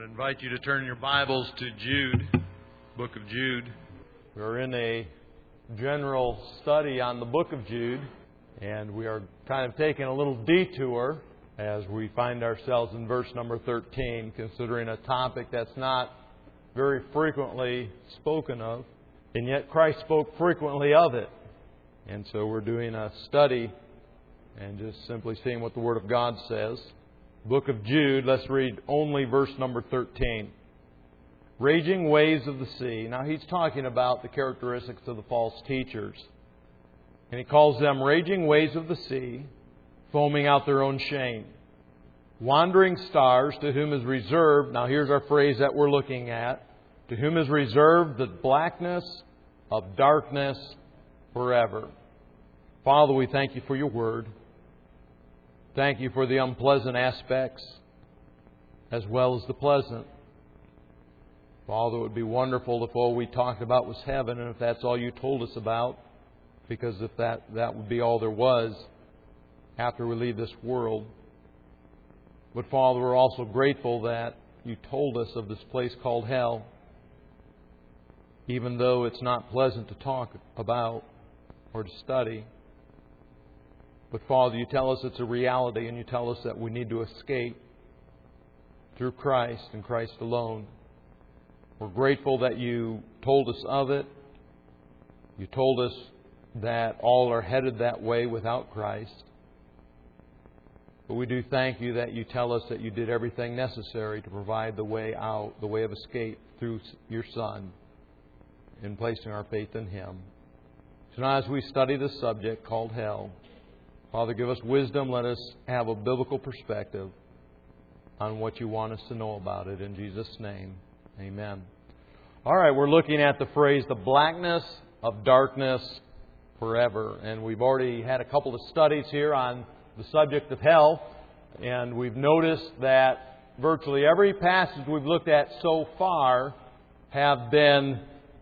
I'd invite you to turn your Bibles to Jude, book of Jude. We're in a general study on the book of Jude, and we are kind of taking a little detour as we find ourselves in verse number 13, considering a topic that's not very frequently spoken of, and yet Christ spoke frequently of it. And so we're doing a study and just simply seeing what the Word of God says. Book of Jude, let's read only verse number 13. Raging waves of the sea. Now he's talking about the characteristics of the false teachers. And he calls them raging waves of the sea, foaming out their own shame. Wandering stars, to whom is reserved, now here's our phrase that we're looking at, to whom is reserved the blackness of darkness forever. Father, we thank you for your word. Thank you for the unpleasant aspects as well as the pleasant. Father, it would be wonderful if all we talked about was heaven and if that's all you told us about, because if that would be all there was after we leave this world. But Father, we're also grateful that you told us of this place called hell, even though it's not pleasant to talk about or to study. But Father, you tell us it's a reality, and you tell us that we need to escape through Christ and Christ alone. We're grateful that you told us of it. You told us that all are headed that way without Christ. But we do thank you that you tell us that you did everything necessary to provide the way out, the way of escape through your Son, in placing our faith in Him. So now as we study this subject called hell, Father, give us wisdom. Let us have a biblical perspective on what you want us to know about it. In Jesus' name, amen. All right, we're looking at the phrase, the blackness of darkness forever. And we've already had a couple of studies here on the subject of hell. And we've noticed that virtually every passage we've looked at so far have been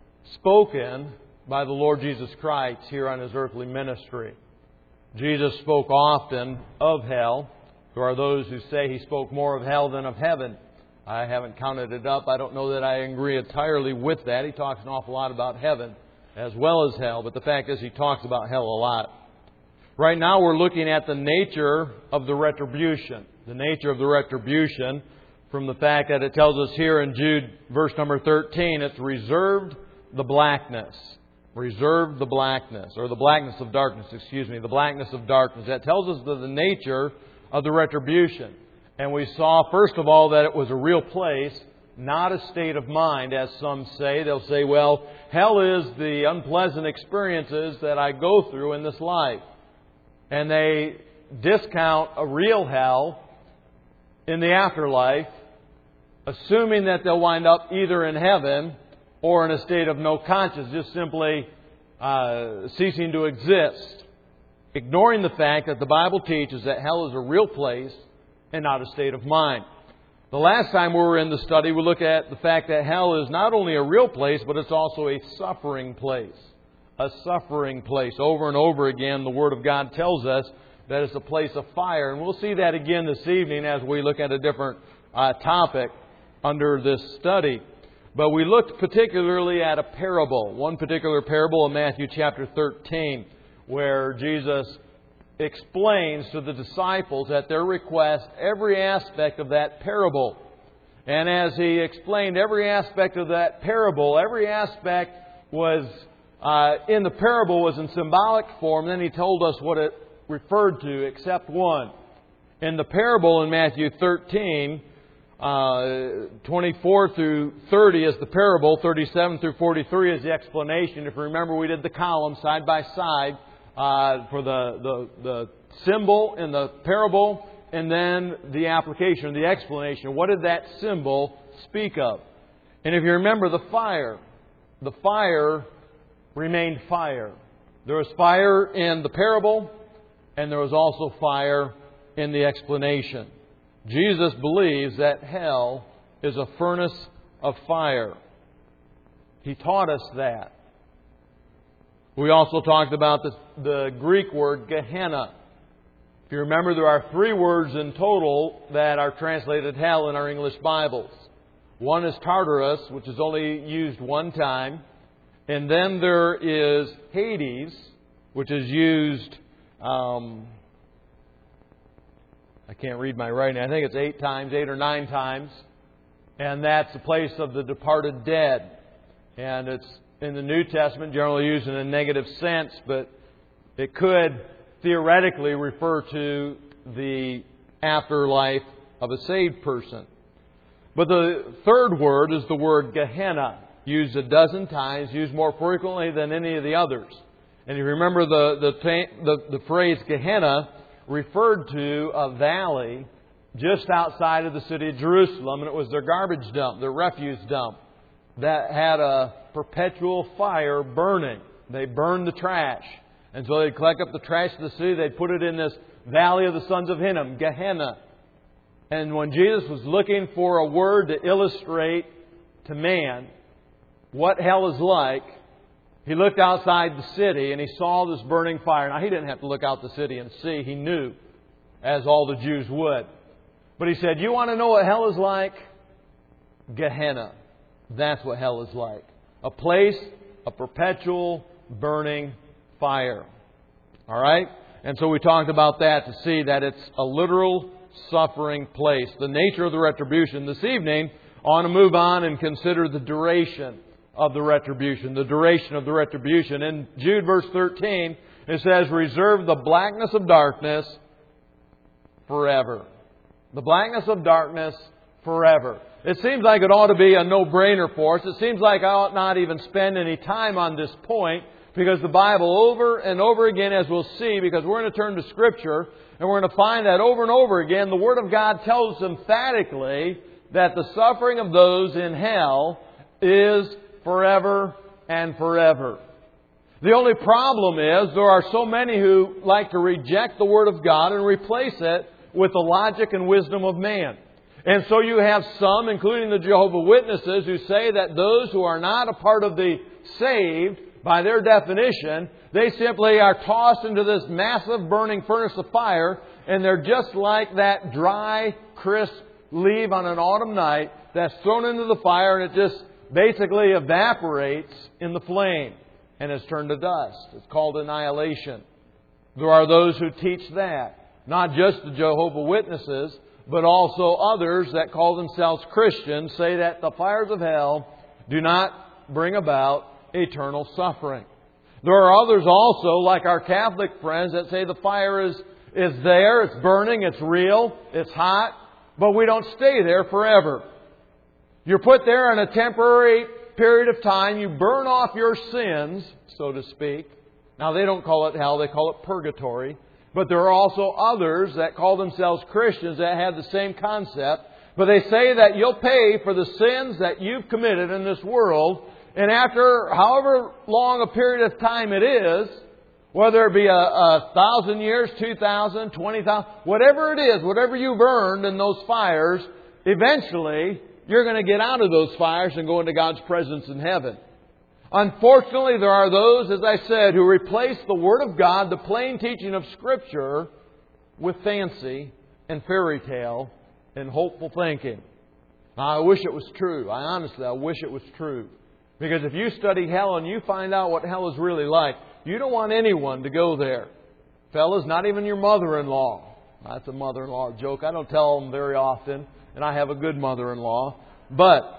spoken by the Lord Jesus Christ here on His earthly ministry. Jesus spoke often of hell. There are those who say He spoke more of hell than of heaven. I haven't counted it up. I don't know that I agree entirely with that. He talks an awful lot about heaven as well as hell. But the fact is He talks about hell a lot. Right now we're looking at the nature of the retribution. The nature of the retribution from the fact that it tells us here in Jude verse number 13, it's reserved the blackness. Reserved the blackness, or the blackness of darkness, the blackness of darkness. That tells us the nature of the retribution. And we saw, first of all, that it was a real place, not a state of mind, as some say. They'll say, well, hell is the unpleasant experiences that I go through in this life. And they discount a real hell in the afterlife, assuming that they'll wind up either in heaven or in a state of no conscience, just simply ceasing to exist, ignoring the fact that the Bible teaches that hell is a real place and not a state of mind. The last time we were in the study, we looked at the fact that hell is not only a real place, but it's also a suffering place. A suffering place. Over and over again, the Word of God tells us that it's a place of fire. And we'll see that again this evening as we look at a different topic under this study. But we looked particularly at a parable, one particular parable in Matthew chapter 13, where Jesus explains to the disciples at their request every aspect of that parable. And as He explained every aspect of that parable, every aspect was in the parable was in symbolic form. Then He told us what it referred to, except one. In the parable in Matthew 13, 24 through 30 is the parable. 37 through 43 is the explanation. If you remember, we did the column side by side for the symbol in the parable and then the application, the explanation. What did that symbol speak of? And if you remember the fire remained fire. There was fire in the parable and there was also fire in the explanation. Jesus believes that hell is a furnace of fire. He taught us that. We also talked about the Greek word Gehenna. If you remember, there are 3 words in total that are translated hell in our English Bibles. One is Tartarus, which is only used one time. And then there is Hades, which is used, I can't read my writing, I think it's 8 or 9 times. And that's the place of the departed dead. And it's in the New Testament generally used in a negative sense, but it could theoretically refer to the afterlife of a saved person. But the third word is the word Gehenna, used a dozen times, used more frequently than any of the others. And you remember the phrase Gehenna referred to a valley just outside of the city of Jerusalem, and it was their garbage dump, their refuse dump, that had a perpetual fire burning. They burned the trash. And so they'd collect up the trash of the city, they'd put it in this valley of the sons of Hinnom, Gehenna. And when Jesus was looking for a word to illustrate to man what hell is like, He looked outside the city and He saw this burning fire. Now, He didn't have to look out the city and see. He knew, as all the Jews would. But He said, you want to know what hell is like? Gehenna. That's what hell is like. A place of perpetual burning fire. All right? And so we talked about that to see that it's a literal suffering place. The nature of the retribution. This evening, I want to move on and consider the duration of the retribution. The duration of the retribution. In Jude verse 13, it says, reserve the blackness of darkness forever. The blackness of darkness forever. It seems like it ought to be a no-brainer for us. It seems like I ought not even spend any time on this point, because the Bible over and over again, as we'll see, because we're going to turn to Scripture, and we're going to find that over and over again, the Word of God tells us emphatically that the suffering of those in hell is forever and forever. The only problem is there are so many who like to reject the Word of God and replace it with the logic and wisdom of man. And so you have some, including the Jehovah's Witnesses, who say that those who are not a part of the saved, by their definition, they simply are tossed into this massive burning furnace of fire, and they're just like that dry, crisp leaf on an autumn night that's thrown into the fire, and it just basically evaporates in the flame and is turned to dust. It's called annihilation. There are those who teach that. Not just the Jehovah's Witnesses, but also others that call themselves Christians say that the fires of hell do not bring about eternal suffering. There are others also, like our Catholic friends, that say the fire is there, it's burning, it's real, it's hot, but we don't stay there forever. You're put there in a temporary period of time. You burn off your sins, so to speak. Now, they don't call it hell, they call it purgatory. But there are also others that call themselves Christians that have the same concept. But they say that you'll pay for the sins that you've committed in this world. And after however long a period of time it is, whether it be 1,000 years, 2,000, 20,000, whatever it is, whatever you've earned in those fires, eventually you're going to get out of those fires and go into God's presence in heaven. Unfortunately, there are those, as I said, who replace the Word of God, the plain teaching of Scripture, with fancy and fairy tale and hopeful thinking. Now, I wish it was true. I wish it was true. Because if you study hell and you find out what hell is really like, you don't want anyone to go there. Fellas, not even your mother-in-law. That's a mother-in-law joke. I don't tell them very often, and I have a good mother-in-law. But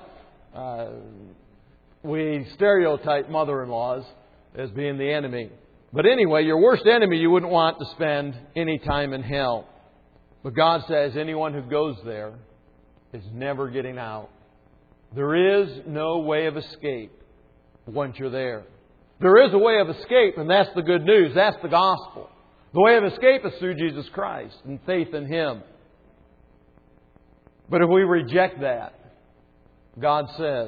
we stereotype mother-in-laws as being the enemy. But anyway, your worst enemy you wouldn't want to spend any time in hell. But God says anyone who goes there is never getting out. There is no way of escape once you're there. There is a way of escape, and that's the good news. That's the gospel. The way of escape is through Jesus Christ and faith in Him. But if we reject that, God says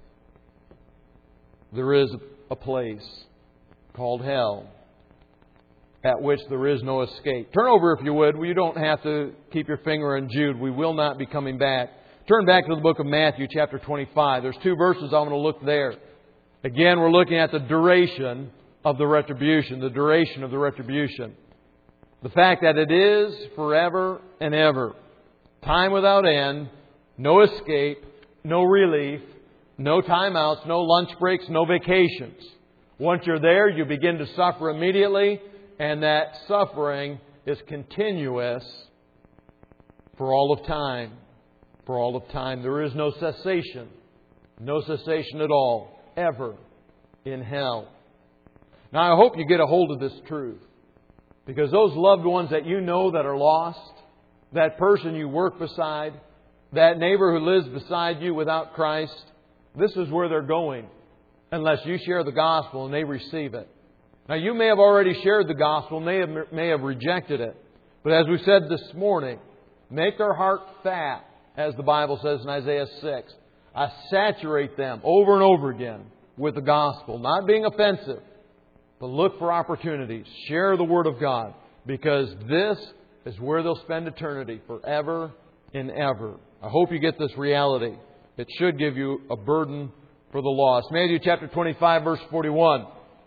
there is a place called hell at which there is no escape. Turn over, if you would. You don't have to keep your finger in Jude. We will not be coming back. Turn back to the book of Matthew, chapter 25. There's 2 verses I want to look there. Again, we're looking at the duration of the retribution. The duration of the retribution. The fact that it is forever and ever. Time without end. No escape. no relief, no timeouts, no lunch breaks, no vacations. Once you're there, you begin to suffer immediately, and that suffering is continuous for all of time. For all of time. There is no cessation. No cessation at all. Ever in hell. Now, I hope you get a hold of this truth. Because those loved ones that you know that are lost, that person you work beside, that neighbor who lives beside you without Christ, this is where they're going. Unless you share the gospel and they receive it. Now, you may have already shared the gospel, may have rejected it. But as we said this morning, make their heart fat, as the Bible says in Isaiah 6. Saturate them over and over again with the gospel. Not being offensive, but look for opportunities. Share the Word of God. Because this is where they'll spend eternity, forever and ever. I hope you get this reality. It should give you a burden for the lost. Matthew chapter 25, verse 41.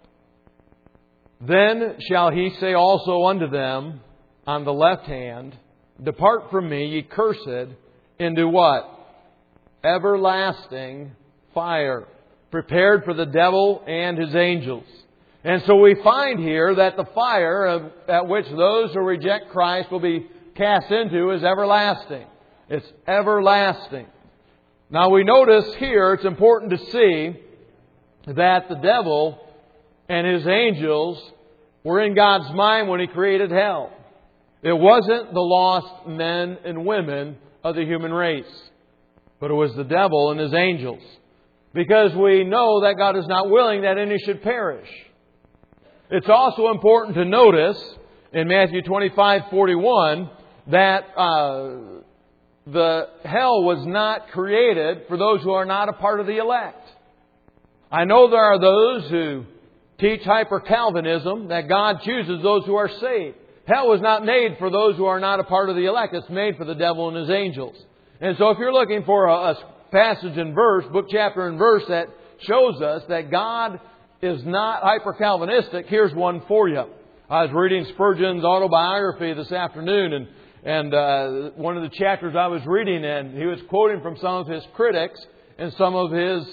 Then shall He say also unto them on the left hand, Depart from me, ye cursed, into what? Everlasting fire, prepared for the devil and his angels. And so we find here that the fire at which those who reject Christ will be cast into is everlasting. It's everlasting. Now we notice here, it's important to see that the devil and his angels were in God's mind when He created hell. It wasn't the lost men and women of the human race, but it was the devil and his angels. Because we know that God is not willing that any should perish. It's also important to notice in Matthew 25:41 that the hell was not created for those who are not a part of the elect. I know there are those who teach hyper-Calvinism, that God chooses those who are saved. Hell was not made for those who are not a part of the elect. It's made for the devil and his angels. And so if you're looking for a passage and verse, book, chapter, and verse that shows us that God is not hyper-Calvinistic, here's one for you. I was reading Spurgeon's autobiography this afternoon, and one of the chapters I was reading in, he was quoting from some of his critics and some of his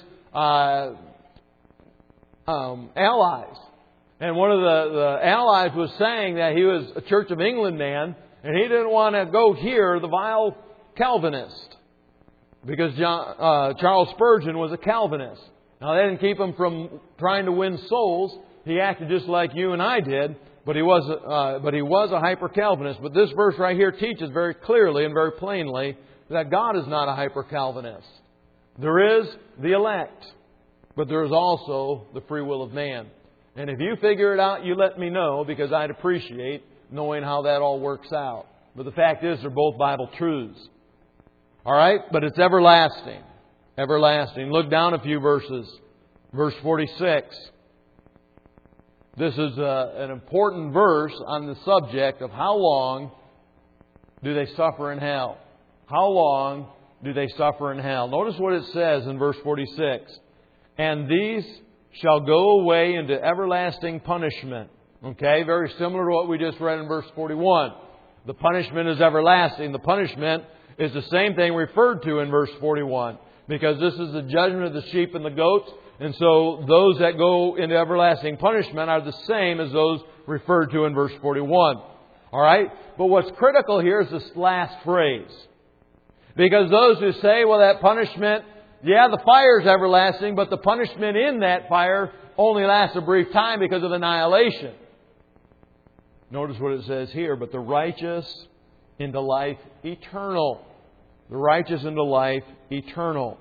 allies. And one of the allies was saying that he was a Church of England man, and he didn't want to go hear the vile Calvinist, because Charles Spurgeon was a Calvinist. Now, that didn't keep him from trying to win souls. He acted just like you and I did, but he was a hyper-Calvinist. But this verse right here teaches very clearly and very plainly that God is not a hyper-Calvinist. There is the elect, but there is also the free will of man. And if you figure it out, you let me know, because I'd appreciate knowing how that all works out. But the fact is, they're both Bible truths. All right? But it's everlasting. Everlasting. Look down a few verses. Verse 46. This is an important verse on the subject of how long do they suffer in hell. How long do they suffer in hell? Notice what it says in verse 46. And these shall go away into everlasting punishment. Okay, very similar to what we just read in verse 41. The punishment is everlasting. The punishment is the same thing referred to in verse 41. Because this is the judgment of the sheep and the goats. And so those that go into everlasting punishment are the same as those referred to in verse 41. All right? But what's critical here is this last phrase. Because those who say, well, that punishment, yeah, the fire is everlasting, but the punishment in that fire only lasts a brief time because of annihilation. Notice what it says here, but the righteous into life eternal. The righteous into life eternal.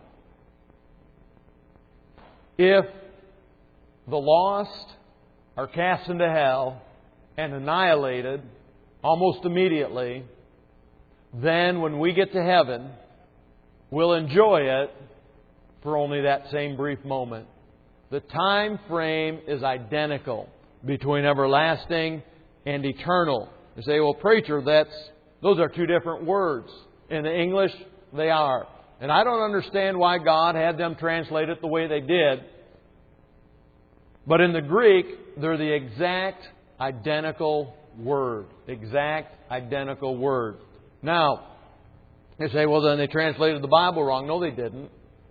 If the lost are cast into hell and annihilated almost immediately, then when we get to heaven, we'll enjoy it for only that same brief moment. The time frame is identical between everlasting and eternal. You say, well, preacher, those are two different words. In the English, they are. And I don't understand why God had them translate it the way they did. But in the Greek, they're the exact identical word. Exact identical word. Now, you say, well, then they translated the Bible wrong. No, they didn't.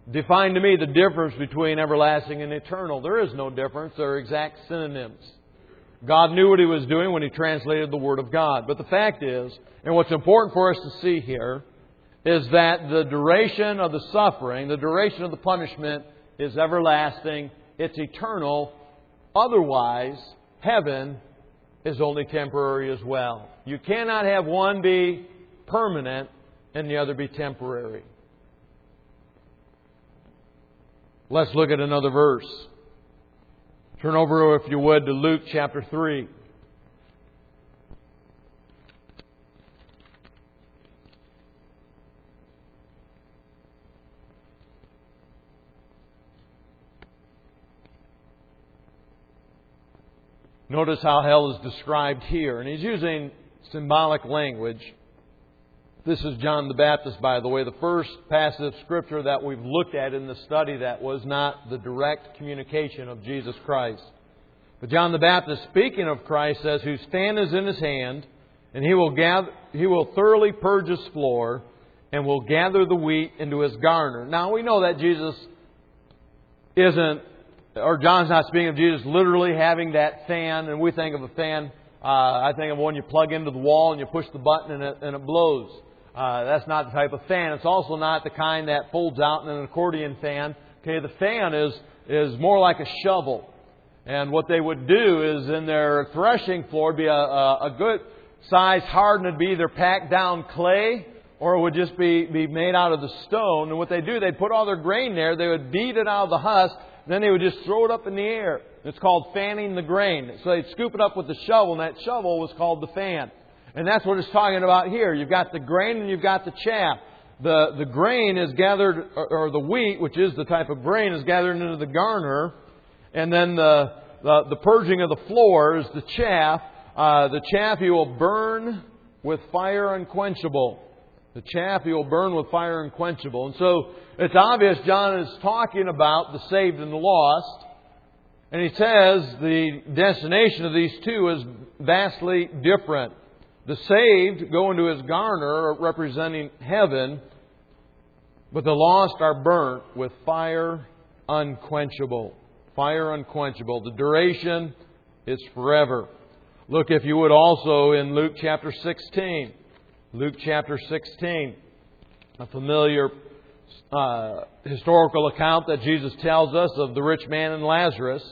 Define to me the difference between everlasting and eternal. There is no difference. They're exact synonyms. God knew what He was doing when He translated the Word of God. But the fact is, and what's important for us to see here, is that the duration of the suffering, the duration of the punishment is everlasting. It's eternal. Otherwise, heaven is only temporary as well. You cannot have one be permanent and the other be temporary. Let's look at another verse. Turn over, if you would, to Luke chapter 3. Notice how hell is described here. And he's using symbolic language. This is John the Baptist, by the way, the first passage of Scripture that we've looked at in the study that was not the direct communication of Jesus Christ. But John the Baptist, speaking of Christ, says, "Whose fan is in His hand, and He will thoroughly purge His floor, and will gather the wheat into His garner." Now we know that Jesus isn't, or John's not speaking of Jesus literally having that fan, and we think of a fan, I think of one you plug into the wall and you push the button and it blows. That's not the type of fan. It's also not the kind that folds out in an accordion fan. Okay, the fan is more like a shovel. And what they would do is in their threshing floor would be a good size hardened. It'd be either packed down clay or it would just be made out of the stone. And what they do, they'd put all their grain there. They would beat it out of the husk. Then they would just throw it up in the air. It's called fanning the grain. So they'd scoop it up with the shovel, and that shovel was called the fan. And that's what it's talking about here. You've got the grain and you've got the chaff. The grain is gathered, or the wheat, which is the type of grain, is gathered into the garner. And then the purging of the floor is the chaff. The chaff He will burn with fire unquenchable. The chaff He will burn with fire unquenchable. And so it's obvious John is talking about the saved and the lost. And he says the destination of these two is vastly different. The saved go into His garner, representing heaven, but the lost are burnt with fire unquenchable. Fire unquenchable. The duration is forever. Look, if you would, also in Luke chapter 16. Luke chapter 16. A familiar historical account that Jesus tells us of the rich man and Lazarus.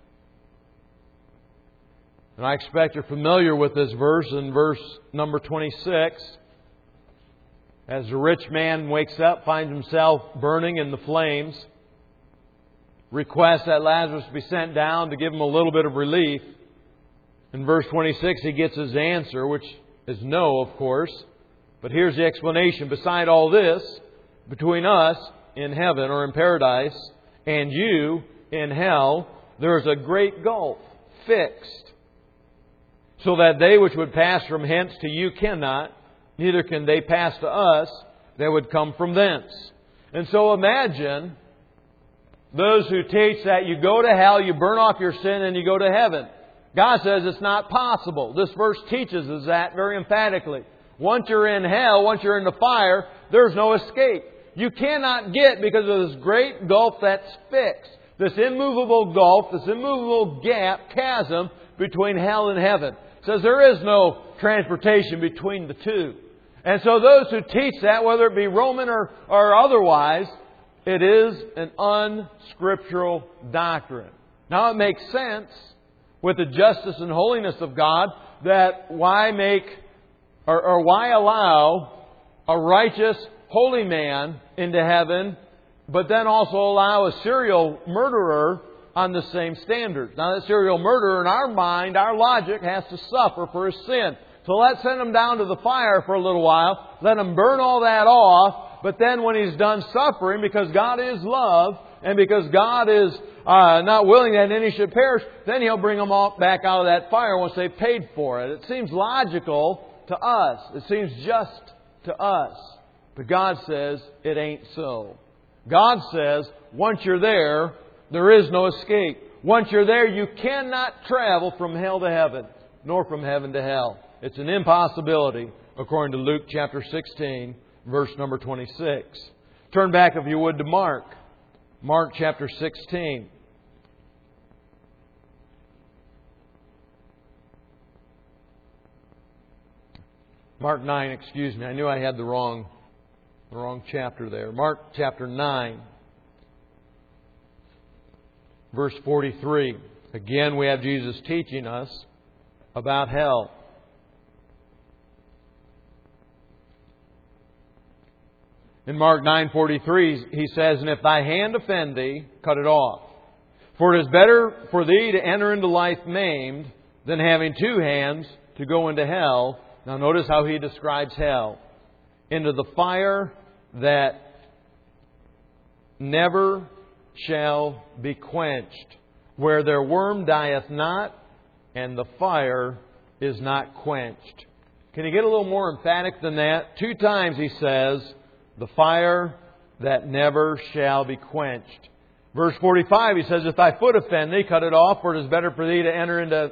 And I expect you're familiar with this verse in verse number 26. As the rich man wakes up, finds himself burning in the flames, requests that Lazarus be sent down to give him a little bit of relief. In verse 26, he gets his answer, which is no, of course. But here's the explanation. Beside all this, between us in heaven or in paradise and you in hell, there is a great gulf fixed, so that they which would pass from hence to you cannot, neither can they pass to us that would come from thence. And so imagine those who teach that you go to hell, you burn off your sin, and you go to heaven. God says it's not possible. This verse teaches us that very emphatically. Once you're in hell, once you're in the fire, there's no escape. You cannot get, because of this great gulf that's fixed, this immovable gulf, this immovable gap, chasm between hell and heaven. It says there is no transportation between the two. And so those who teach that, whether it be Roman or otherwise, it is an unscriptural doctrine. Now it makes sense with the justice and holiness of God that why allow a righteous, holy man into heaven, but then also allow a serial murderer on the same standard. Now, that serial murderer, in our mind, our logic, has to suffer for his sin. So let's send him down to the fire for a little while. Let him burn all that off. But then when he's done suffering, because God is love, and because God is not willing that any should perish, then He'll bring them all back out of that fire once they've paid for it. It seems logical to us. It seems just to us. But God says it ain't so. God says once you're there, there is no escape. Once you're there, you cannot travel from hell to heaven, nor from heaven to hell. It's an impossibility, according to Luke chapter 16, verse number 26. Turn back, if you would, to Mark. Mark chapter 16. Mark 9, excuse me. I knew I had the wrong chapter there. Mark chapter 9, verse 43. Again, we have Jesus teaching us about hell. In Mark 9:43, He says, "And if thy hand offend thee, cut it off. For it is better for thee to enter into life maimed than having two hands to go into hell." Now notice how He describes hell. "Into the fire that never shall be quenched, where their worm dieth not, and the fire is not quenched." Can you get a little more emphatic than that? 2 times He says, "the fire that never shall be quenched." Verse 45, He says, "If thy foot offend thee, cut it off, for it is better for thee to enter into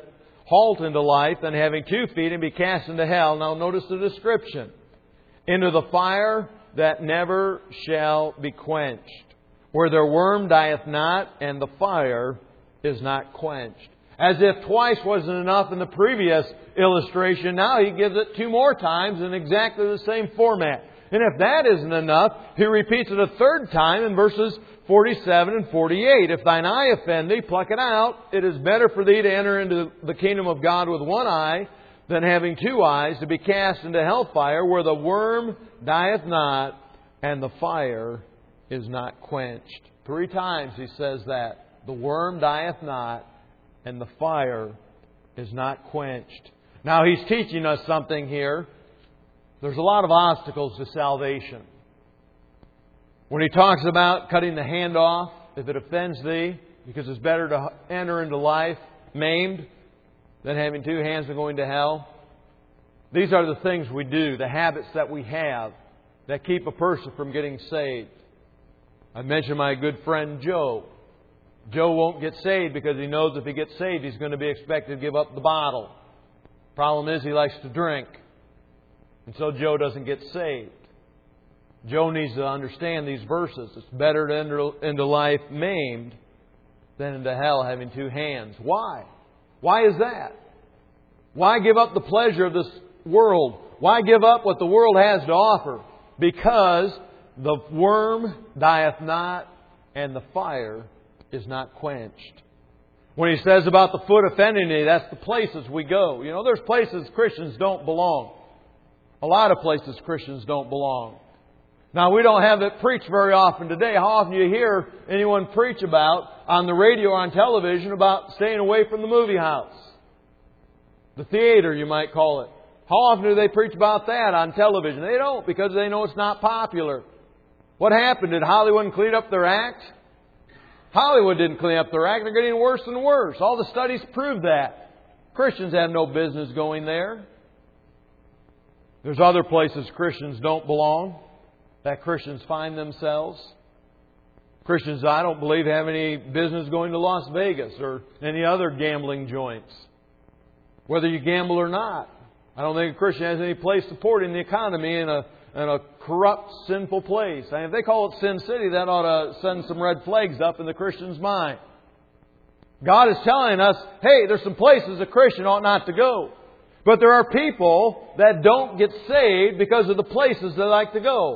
life than having 2 feet and be cast into hell." Now notice the description. "Into the fire that never shall be quenched, where their worm dieth not, and the fire is not quenched." As if twice wasn't enough in the previous illustration, now He gives it 2 more times in exactly the same format. And if that isn't enough, He repeats it a 3rd time in verses 47 and 48. "If thine eye offend thee, pluck it out. It is better for thee to enter into the kingdom of God with 1 eye than having 2 eyes to be cast into hellfire, where the worm dieth not and the fire is not quenched." 3 times He says that. The worm dieth not and the fire is not quenched. Now He's teaching us something here. There's a lot of obstacles to salvation. When He talks about cutting the hand off, if it offends thee, because it's better to enter into life maimed than having 2 hands and going to hell. These are the things we do, the habits that we have that keep a person from getting saved. I mentioned my good friend Joe. Joe won't get saved because he knows if he gets saved, he's going to be expected to give up the bottle. Problem is, he likes to drink. And so Joe doesn't get saved. Joe needs to understand these verses. It's better to enter into life maimed than into hell having 2 hands. Why? Why is that? Why give up the pleasure of this world? Why give up what the world has to offer? Because the worm dieth not and the fire is not quenched. When He says about the foot offending thee, that's the places we go. You know, there's places Christians don't belong. A lot of places Christians don't belong. Now, we don't have it preached very often today. How often do you hear anyone preach about, on the radio or on television, about staying away from the movie house? The theater, you might call it. How often do they preach about that on television? They don't, because they know it's not popular. What happened? Did Hollywood clean up their act? Hollywood didn't clean up their act. They're getting worse and worse. All the studies prove that. Christians have no business going there. There's other places Christians don't belong, that Christians find themselves. Christians, I don't believe, have any business going to Las Vegas or any other gambling joints. Whether you gamble or not. I don't think a Christian has any place supporting the economy in a corrupt, sinful place. And if they call it Sin City, that ought to send some red flags up in the Christian's mind. God is telling us, hey, there's some places a Christian ought not to go. But there are people that don't get saved because of the places they like to go.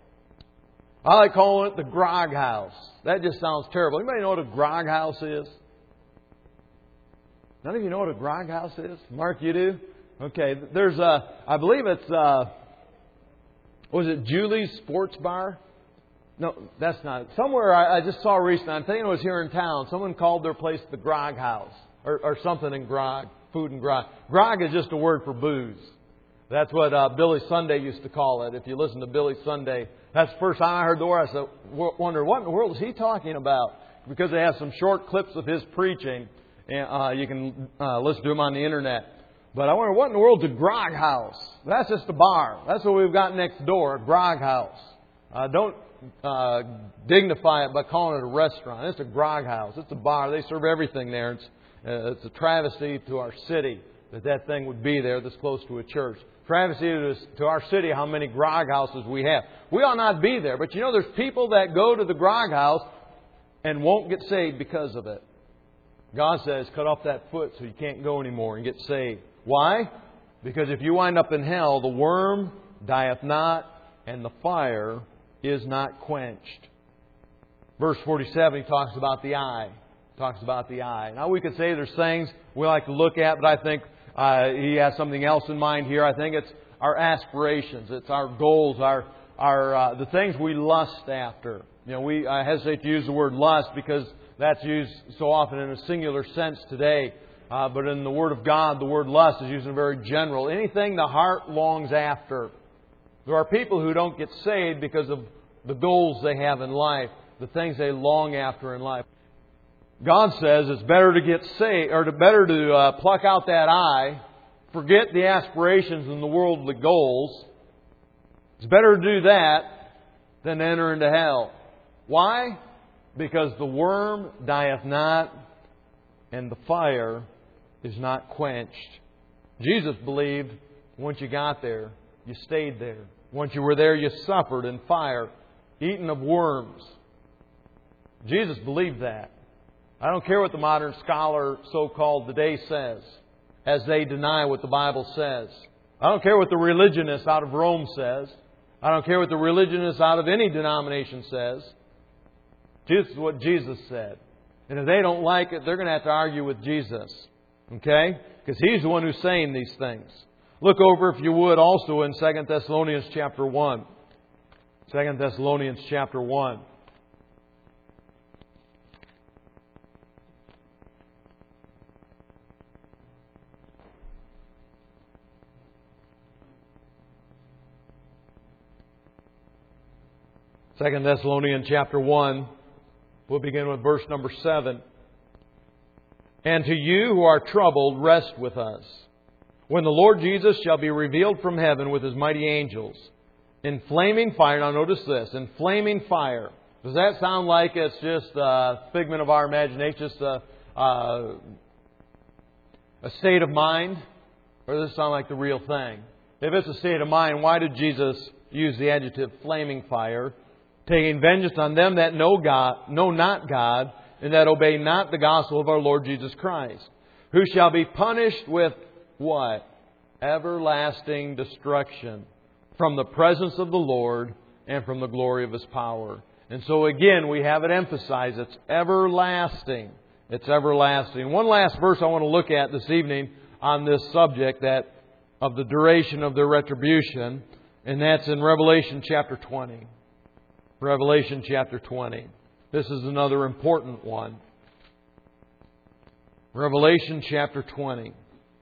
I like calling it the grog house. That just sounds terrible. Anybody know what a grog house is? None of you know what a grog house is? Mark, you do? Okay, there's I believe it's, was it Julie's Sports Bar? No, that's not it. Somewhere I just saw recently, I'm thinking it was here in town, someone called their place the grog house. Or something in grog, food and grog. Grog is just a word for booze. That's what Billy Sunday used to call it. If you listen to Billy Sunday, that's the first time I heard the word. I said, wonder, what in the world is he talking about? Because they have some short clips of his preaching. And you can listen to him on the internet. But I wonder, what in the world is a grog house? That's just a bar. That's what we've got next door, a grog house. Don't dignify it by calling it a restaurant. It's a grog house. It's a bar. They serve everything there. It's a travesty to our city that thing would be there this close to a church. Travesty to our city how many grog houses we have. We ought not be there. But you know, there's people that go to the grog house and won't get saved because of it. God says, cut off that foot so you can't go anymore and get saved. Why? Because if you wind up in hell, the worm dieth not, and the fire is not quenched. Verse 47, he talks about the eye. Now we could say there's things we like to look at, but I think he has something else in mind here. I think it's our aspirations. It's our goals, the things we lust after. I hesitate to use the word lust because that's used so often in a singular sense today. But in the Word of God, the word lust is used in a very general. Anything the heart longs after. There are people who don't get saved because of the goals they have in life, the things they long after in life. God says it's better to get saved, or better to pluck out that eye, forget the aspirations and the worldly goals. It's better to do that than to enter into hell. Why? Because the worm dieth not, and the fire is not quenched. Jesus believed once you got there, you stayed there. Once you were there, you suffered in fire, eaten of worms. Jesus believed that. I don't care what the modern scholar, so-called today, says, as they deny what the Bible says. I don't care what the religionist out of Rome says. I don't care what the religionist out of any denomination says. This is what Jesus said. And if they don't like it, they're going to have to argue with Jesus. Okay? Because He's the one who's saying these things. Look over, if you would, also in 2 Thessalonians chapter 1. 2 Thessalonians chapter 1. Second Thessalonians chapter 1, we'll begin with verse number 7. And to you who are troubled, rest with us, when the Lord Jesus shall be revealed from heaven with His mighty angels, in flaming fire. Now notice this, in flaming fire. Does that sound like it's just a figment of our imagination, just a state of mind? Or does it sound like the real thing? If it's a state of mind, why did Jesus use the adjective flaming fire? Taking vengeance on them that know not God, and that obey not the gospel of our Lord Jesus Christ, who shall be punished with what? Everlasting destruction from the presence of the Lord and from the glory of His power. And so again, we have it emphasized, it's everlasting. It's everlasting. One last verse I want to look at this evening on this subject of the duration of their retribution, and that's in Revelation chapter 20. Revelation chapter 20. This is another important one. Revelation chapter 20.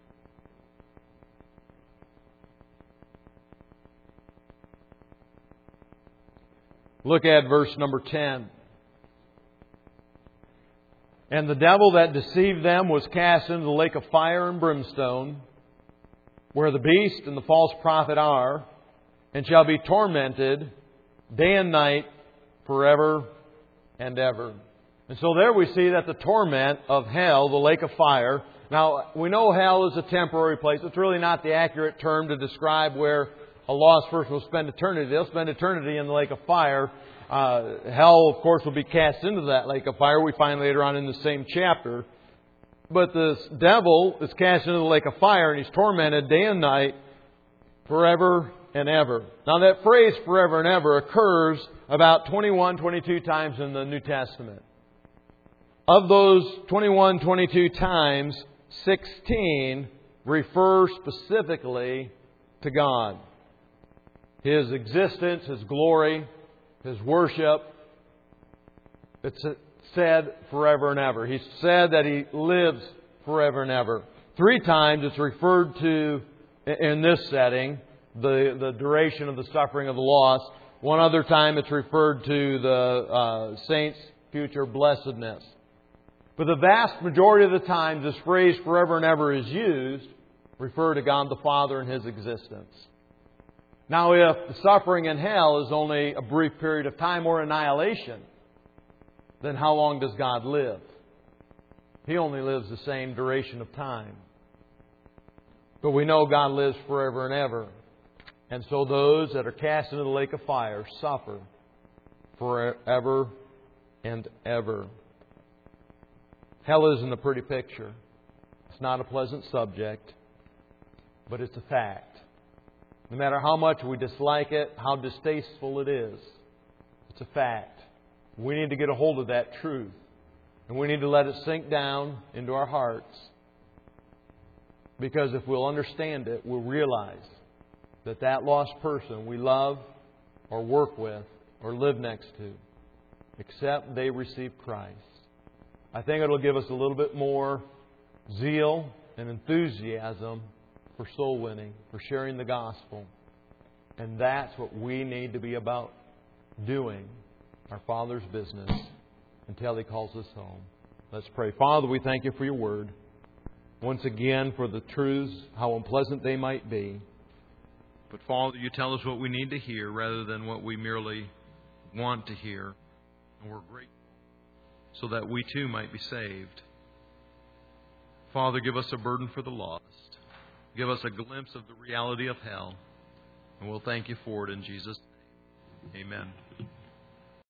Look at verse number 10. And the devil that deceived them was cast into the lake of fire and brimstone, where the beast and the false prophet are, and shall be tormented day and night, forever and ever. And so there we see that the torment of hell, the lake of fire. Now, we know hell is a temporary place. It's really not the accurate term to describe where a lost person will spend eternity. They'll spend eternity in the lake of fire. Hell, of course, will be cast into that lake of fire. We find later on in the same chapter. But the devil is cast into the lake of fire, and he's tormented day and night, forever and ever. Now that phrase forever and ever occurs about 21, 22 times in the New Testament. Of those 21, 22 times, 16 refer specifically to God. His existence, His glory, His worship. It's said forever and ever. He said that He lives forever and ever. 3 times it's referred to in this setting, the duration of the suffering of the lost. One other time it's referred to the saints' future blessedness. But the vast majority of the times this phrase forever and ever is used, refer to God the Father and His existence. Now if the suffering in hell is only a brief period of time or annihilation, then how long does God live? He only lives the same duration of time. But we know God lives forever and ever. And so those that are cast into the lake of fire suffer forever and ever. Hell isn't a pretty picture. It's not a pleasant subject, but it's a fact. No matter how much we dislike it, how distasteful it is, it's a fact. We need to get a hold of that truth. And we need to let it sink down into our hearts. Because if we'll understand it, we'll realize that that lost person we love or work with or live next to, except they receive Christ, I think it'll give us a little bit more zeal and enthusiasm for soul winning, for sharing the gospel. And that's what we need to be about doing, our Father's business, until He calls us home. Let's pray. Father, we thank You for Your Word. Once again, for the truths, how unpleasant they might be. But Father, You tell us what we need to hear rather than what we merely want to hear. And we're grateful so that we too might be saved. Father, give us a burden for the lost. Give us a glimpse of the reality of hell. And we'll thank You for it in Jesus' name. Amen.